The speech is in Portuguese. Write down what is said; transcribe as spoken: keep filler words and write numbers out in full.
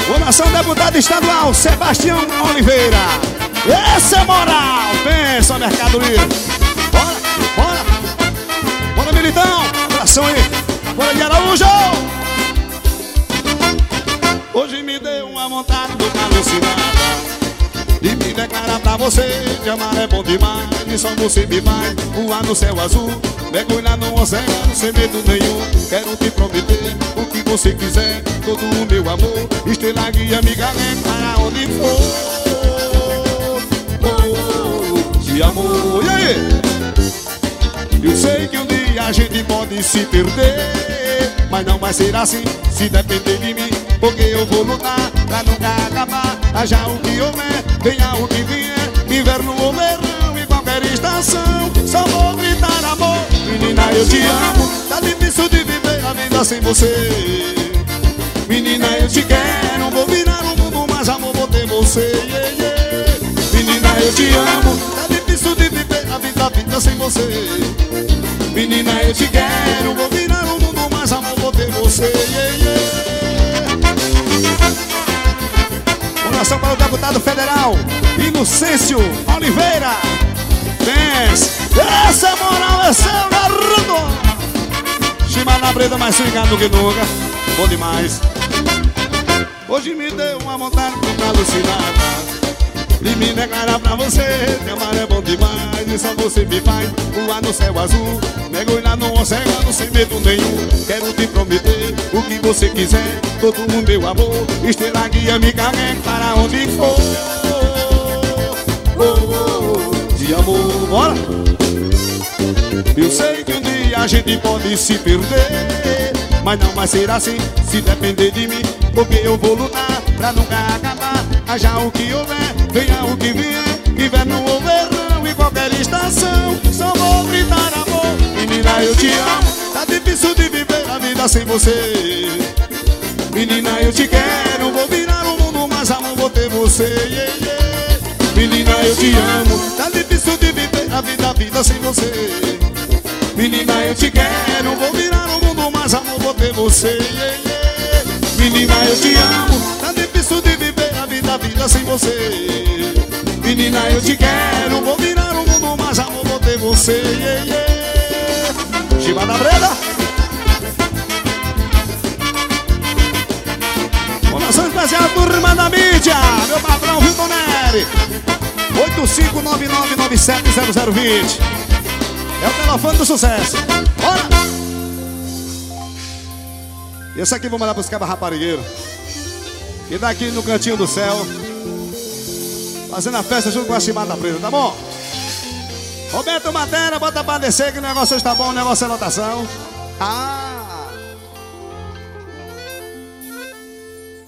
Formação deputado estadual Sebastião Oliveira. Essa é moral. Pensa, Mercado Livre. Bora, bora. Bora, Militão. Abração aí. Bora de Araújo. Hoje me deu uma vontade de alucinada e me declarar pra você que amar é bom demais. E só você me faz voar no céu azul, mergulhar no oceano sem medo nenhum. Quero te prometer o que você quiser, todo o meu amor, estrela guia me galera para onde for. Oh, oh, de amor. E aí? Eu sei que um dia a gente pode se perder, mas não vai ser assim se depender de mim, porque eu vou lutar pra nunca acabar. Haja o que houver, venha o que vier, inverno ou verão, em qualquer estação, só vou gritar amor. Menina, eu te amo, tá difícil de viver a vida sem você. Menina, eu te quero, vou virar o mundo, mas amor, vou ter você. Yeah, yeah. Menina, eu te amo, tá difícil de viver a vida, a vida sem você. Menina, eu te quero, vou virar o mundo, mas amor, vou ter você. Yeah, yeah. Oração para o deputado federal Inocêncio Oliveira. Dance. Essa moral é seu, garoto. Chima na breda mais swingado que nunca. Bom demais. Hoje me deu uma vontade de alucinada e me declarar pra você que amar é bom demais. E só você me faz voar no céu azul, mergulhar no oceano sem medo nenhum. Quero te prometer o que você quiser, todo o meu amor, estrela guia me carrega para onde for. Oh, oh, oh, de amor, bora! Eu sei que um dia a gente pode se perder, mas não vai ser assim se depender de mim, porque eu vou lutar pra nunca acabar. Haja o que houver, venha o que vier, inverno ou verão, em qualquer estação, só vou gritar amor. Menina, eu te amo, tá difícil de viver a vida sem você. Menina, eu te quero, vou virar o mundo, mas amor, vou ter você. Yeah, yeah. Menina, eu te amo, tá difícil de viver a vida, a vida sem você. Menina, eu te quero, vou virar o mundo, mas amor, vou ter você. Yeah, yeah. Menina, eu te amo, tá difícil de viver a vida, a vida sem você. Menina, eu te quero, vou virar o mundo, mas amor, vou ter você. Yeah, yeah. Chiba da Breda. Coração especial, turma da mídia, meu patrão Vilton Neri. oito cinco nove nove nove sete zero zero dois zero. É o telefone do sucesso. Bora! E esse aqui vou mandar pros cabas raparigueiros, e daqui no cantinho do céu, fazendo a festa junto com a Chimada Preta, tá bom? Roberto Madeira, bota pra descer que o negócio está bom, o negócio é lotação. Ah!